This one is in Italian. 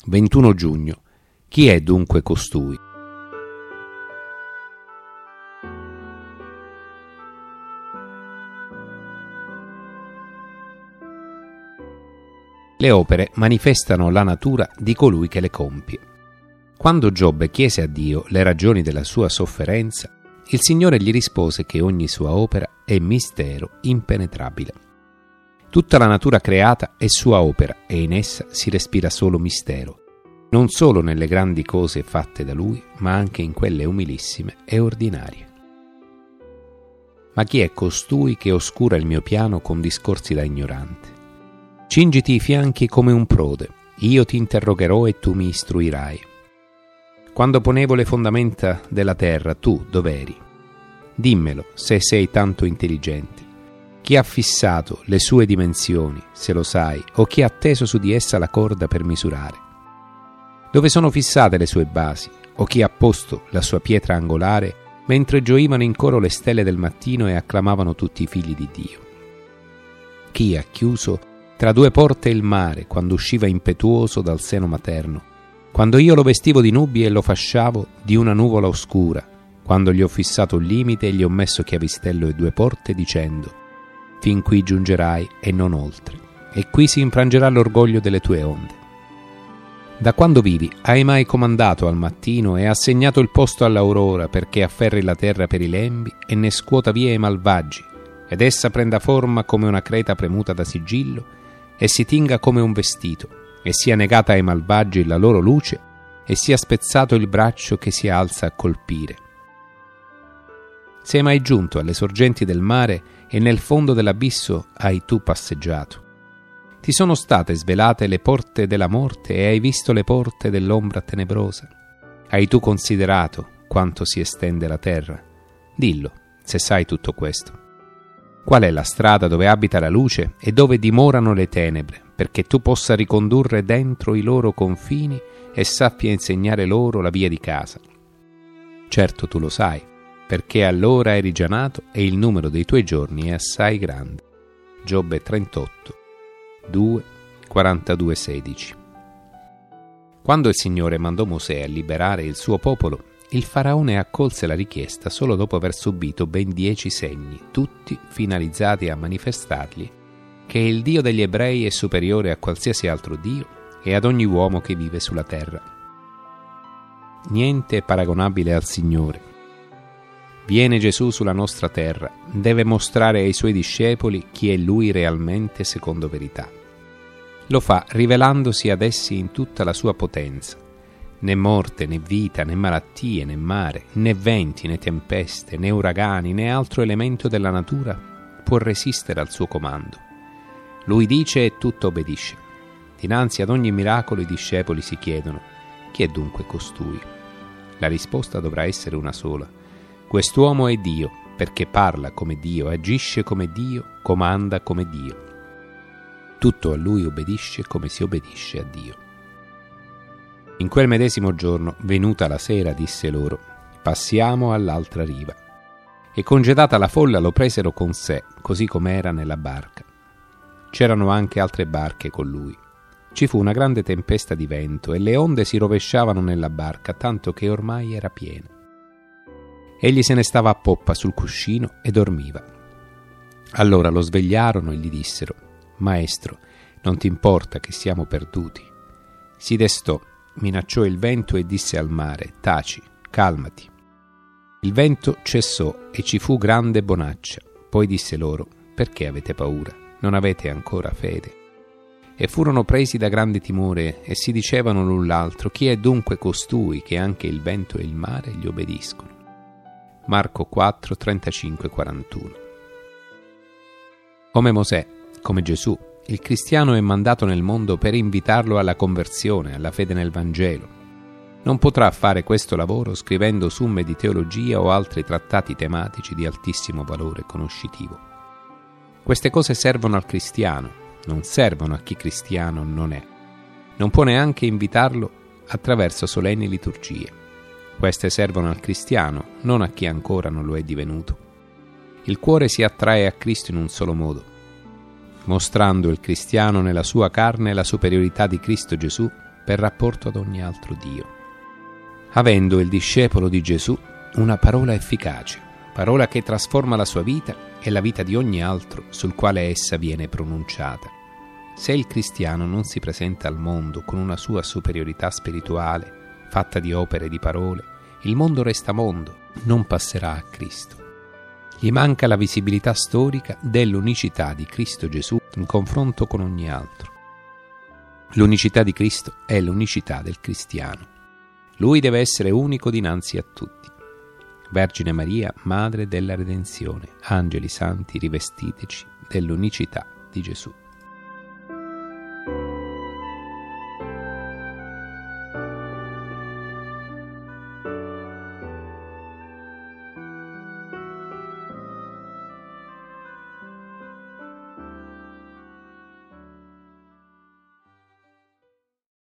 21 giugno. Chi è dunque costui? Le opere manifestano la natura di colui che le compie. Quando Giobbe chiese a Dio le ragioni della sua sofferenza, il Signore gli rispose che ogni sua opera è mistero impenetrabile. Tutta la natura creata è sua opera e in essa si respira solo mistero, non solo nelle grandi cose fatte da Lui, ma anche in quelle umilissime e ordinarie. Ma chi è costui che oscura il mio piano con discorsi da ignorante? Cingiti i fianchi come un prode, io ti interrogherò e tu mi istruirai. Quando ponevo le fondamenta della terra, tu dov'eri? Dimmelo, se sei tanto intelligente. Chi ha fissato le sue dimensioni, se lo sai, o chi ha teso su di essa la corda per misurare? Dove sono fissate le sue basi, o chi ha posto la sua pietra angolare, mentre gioivano in coro le stelle del mattino e acclamavano tutti i figli di Dio? Chi ha chiuso tra due porte il mare, quando usciva impetuoso dal seno materno, quando io lo vestivo di nubi e lo fasciavo di una nuvola oscura, quando gli ho fissato un limite e gli ho messo chiavistello e due porte, dicendo: fin qui giungerai e non oltre, e qui si infrangerà l'orgoglio delle tue onde. Da quando vivi, hai mai comandato al mattino e assegnato il posto all'aurora perché afferri la terra per i lembi e ne scuota via i malvagi, ed essa prenda forma come una creta premuta da sigillo e si tinga come un vestito, e sia negata ai malvagi la loro luce e sia spezzato il braccio che si alza a colpire? Sei mai giunto alle sorgenti del mare e nel fondo dell'abisso hai tu passeggiato? Ti sono state svelate le porte della morte e hai visto le porte dell'ombra tenebrosa? Hai tu considerato quanto si estende la terra? Dillo, se sai tutto questo. Qual è la strada dove abita la luce e dove dimorano le tenebre, perché tu possa ricondurre dentro i loro confini e sappia insegnare loro la via di casa? Certo tu lo sai, perché allora eri già nato e il numero dei tuoi giorni è assai grande. Giobbe 38, 2, 42, 16. Quando il Signore mandò Mosè a liberare il suo popolo, il faraone accolse la richiesta solo dopo aver subito ben 10 segni, tutti finalizzati a manifestargli che il Dio degli ebrei è superiore a qualsiasi altro Dio e ad ogni uomo che vive sulla terra. Niente è paragonabile al Signore. Viene Gesù sulla nostra terra, deve mostrare ai suoi discepoli chi è Lui realmente secondo verità. Lo fa rivelandosi ad essi in tutta la sua potenza. Né morte, né vita, né malattie, né mare, né venti, né tempeste, né uragani, né altro elemento della natura può resistere al suo comando. Lui dice e tutto obbedisce. Dinanzi ad ogni miracolo i discepoli si chiedono: chi è dunque costui? La risposta dovrà essere una sola: quest'uomo è Dio, perché parla come Dio, agisce come Dio, comanda come Dio. Tutto a Lui obbedisce come si obbedisce a Dio. In quel medesimo giorno, venuta la sera, disse loro: passiamo all'altra riva. E congedata la folla lo presero con sé, così com'era nella barca. C'erano anche altre barche con lui. Ci fu una grande tempesta di vento e le onde si rovesciavano nella barca, tanto che ormai era piena. Egli se ne stava a poppa sul cuscino e dormiva. Allora lo svegliarono e gli dissero: Maestro, non ti importa che siamo perduti? Si destò, minacciò il vento e disse al mare: taci, calmati. Il vento cessò e ci fu grande bonaccia. Poi disse loro: perché avete paura? Non avete ancora fede? E furono presi da grande timore e si dicevano l'un l'altro: chi è dunque costui che anche il vento e il mare gli obbediscono? Marco 4, 35, 41. Come Mosè, come Gesù, il cristiano è mandato nel mondo per invitarlo alla conversione, alla fede nel Vangelo. Non potrà fare questo lavoro scrivendo somme di teologia o altri trattati tematici di altissimo valore conoscitivo. Queste cose servono al cristiano, non servono a chi cristiano non è. Non può neanche invitarlo attraverso solenni liturgie. Queste servono al cristiano, non a chi ancora non lo è divenuto. Il cuore si attrae a Cristo in un solo modo, mostrando il cristiano nella sua carne la superiorità di Cristo Gesù per rapporto ad ogni altro Dio, avendo il discepolo di Gesù una parola efficace, parola che trasforma la sua vita e la vita di ogni altro sul quale essa viene pronunciata. Se il cristiano non si presenta al mondo con una sua superiorità spirituale, fatta di opere e di parole, il mondo resta mondo, non passerà a Cristo. Gli manca la visibilità storica dell'unicità di Cristo Gesù in confronto con ogni altro. L'unicità di Cristo è l'unicità del cristiano. Lui deve essere unico dinanzi a tutti. Vergine Maria, Madre della Redenzione, angeli santi, rivestiteci dell'unicità di Gesù.